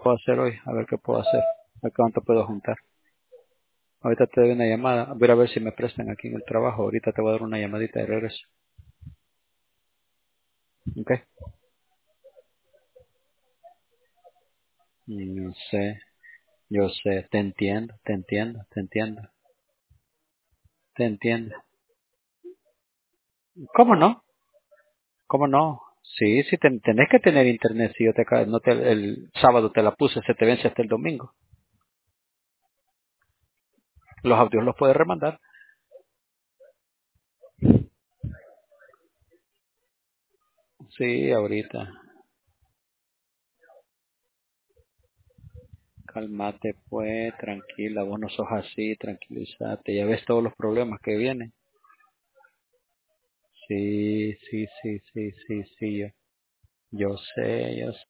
puedo hacer hoy, a ver qué puedo hacer, a ver cuánto puedo juntar. Ahorita te doy una llamada, voy a ir a ver si me prestan aquí en el trabajo, ahorita te voy a dar una llamadita de regreso, ¿ok? No sé, yo sé, te entiendo, te entiendo, te entiendo, te entiendo. ¿Cómo no? ¿Cómo no? Sí, sí, tenés que tener internet, si yo te, no te, el sábado te la puse, se te vence hasta el domingo. Los audios los puedes remandar. Sí, ahorita. Cálmate pues, tranquila, vos no sos así, tranquilízate, ya ves todos los problemas que vienen. Sí, sí, sí, sí, sí, sí, yo sé, yo sé.